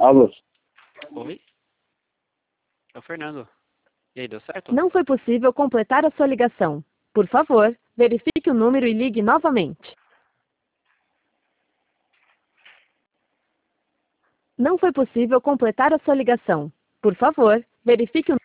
Alô? Oi? É o Fernando. E aí, deu certo? Não foi possível completar a sua ligação. Por favor, verifique o número e ligue novamente. Não foi possível completar a sua ligação. Por favor, verifique o